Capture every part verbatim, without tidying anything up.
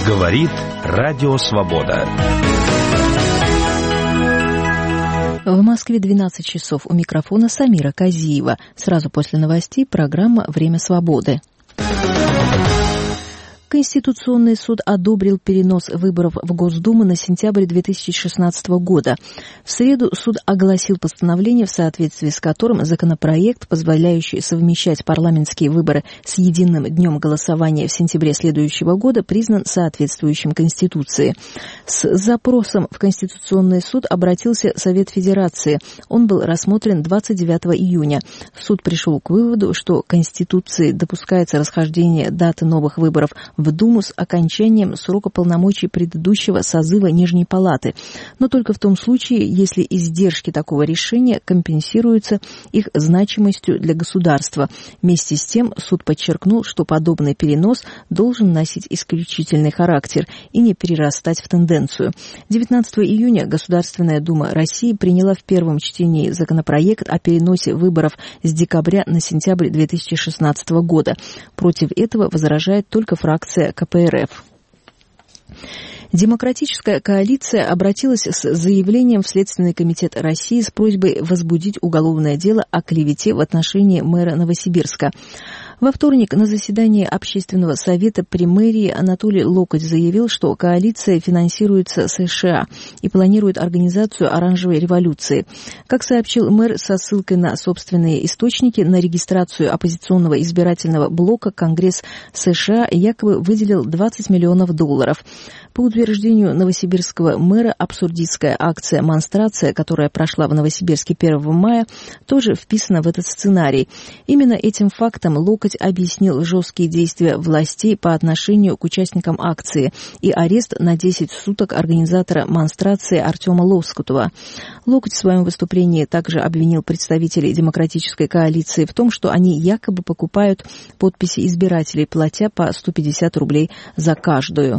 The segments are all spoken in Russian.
Говорит Радио Свобода. В Москве двенадцать часов. У микрофона Самира Казиева. Сразу после новостей программа «Время свободы». Конституционный суд одобрил перенос выборов в Госдуму на сентябрь две тысячи шестнадцатого года. В среду суд огласил постановление, в соответствии с которым законопроект, позволяющий совмещать парламентские выборы с единым днем голосования в сентябре следующего года, признан соответствующим Конституции. С запросом в Конституционный суд обратился Совет Федерации. Он был рассмотрен двадцать девятого июня. Суд пришел к выводу, что Конституцией допускается расхождение даты новых выборов в Думу с окончанием срока полномочий предыдущего созыва Нижней Палаты, но только в том случае, если издержки такого решения компенсируются их значимостью для государства. Вместе с тем суд подчеркнул, что подобный перенос должен носить исключительный характер и не перерастать в тенденцию. девятнадцатого июня Государственная Дума России приняла в первом чтении законопроект о переносе выборов с декабря на сентябрь две тысячи шестнадцатого года. Против этого возражает только фракция ка пэ эр эф. Демократическая коалиция обратилась с заявлением в Следственный комитет России с просьбой возбудить уголовное дело о клевете в отношении мэра Новосибирска. Во вторник на заседании Общественного совета при мэрии Анатолий Локоть заявил, что коалиция финансируется США и планирует организацию оранжевой революции. Как сообщил мэр со ссылкой на собственные источники, на регистрацию оппозиционного избирательного блока Конгресс США якобы выделил двадцать миллионов долларов. По утверждению новосибирского мэра, абсурдистская акция «Монстрация», которая прошла в Новосибирске первого мая, тоже вписана в этот сценарий. Именно этим фактом Локоть объяснил жесткие действия властей по отношению к участникам акции и арест на десять суток организатора «Монстрации» Артема Лоскутова. Локоть в своем выступлении также обвинил представителей демократической коалиции в том, что они якобы покупают подписи избирателей, платя по сто пятьдесят рублей за каждую.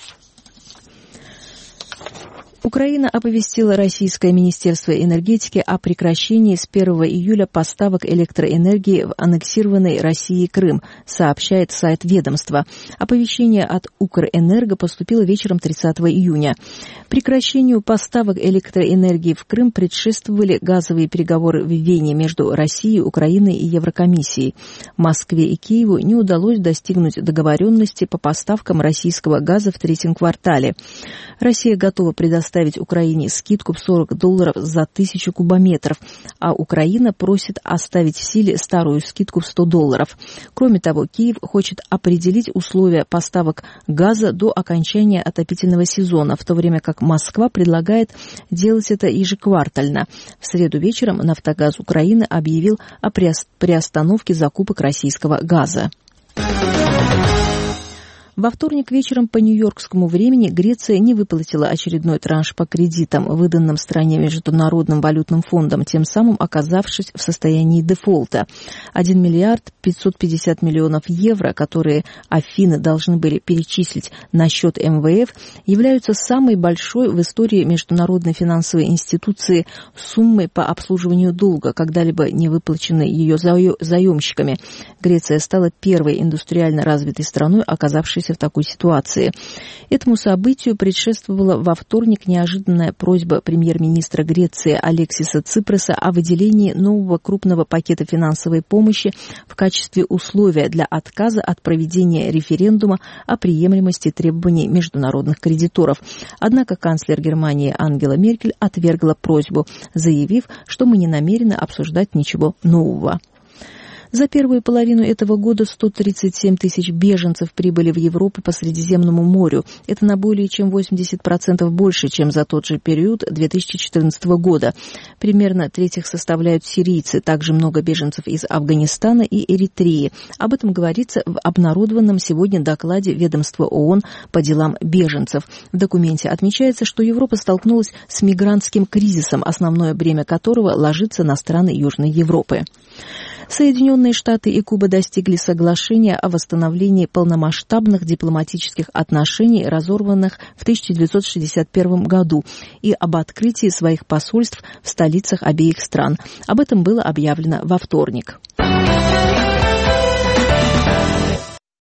Украина оповестила Российское Министерство энергетики о прекращении с первого июля поставок электроэнергии в аннексированный Россией Крым, сообщает сайт ведомства. Оповещение от Укрэнерго поступило вечером тридцатого июня. Прекращению поставок электроэнергии в Крым предшествовали газовые переговоры в Вене между Россией, Украиной и Еврокомиссией. Москве и Киеву не удалось достигнуть договоренности по поставкам российского газа в третьем квартале. Россия готова предоставить Украине скидку в сорок долларов за тысячу кубометров, а Украина просит оставить в силе старую скидку в сто долларов. Кроме того, Киев хочет определить условия поставок газа до окончания отопительного сезона, в то время как Москва предлагает делать это ежеквартально. В среду вечером «Нафтогаз Украины» объявил о приостановке закупок российского газа. Во вторник вечером по нью-йоркскому времени Греция не выплатила очередной транш по кредитам, выданным стране Международным валютным фондом, тем самым оказавшись в состоянии дефолта. один миллиард пятьсот пятьдесят миллионов евро, которые Афины должны были перечислить на счет эм вэ эф, являются самой большой в истории международной финансовой институции суммой по обслуживанию долга, когда-либо не выплаченной ее заемщиками. Греция стала первой индустриально развитой страной, оказавшейся в такой ситуации. Этому событию предшествовала во вторник неожиданная просьба премьер-министра Греции Алексиса Ципроса о выделении нового крупного пакета финансовой помощи в качестве условия для отказа от проведения референдума о приемлемости требований международных кредиторов. Однако канцлер Германии Ангела Меркель отвергла просьбу, заявив, что мы не намерены обсуждать ничего нового. За первую половину этого года сто тридцать семь тысяч беженцев прибыли в Европу по Средиземному морю. Это на более чем восемьдесят процентов больше, чем за тот же период две тысячи четырнадцатого года. Примерно треть их составляют сирийцы, также много беженцев из Афганистана и Эритреи. Об этом говорится в обнародованном сегодня докладе ведомства ООН по делам беженцев. В документе отмечается, что Европа столкнулась с мигрантским кризисом, основное бремя которого ложится на страны Южной Европы. Соединенные Штаты и Куба достигли соглашения о восстановлении полномасштабных дипломатических отношений, разорванных в тысяча девятьсот шестьдесят первом году, и об открытии своих посольств в столицах обеих стран. Об этом было объявлено во вторник.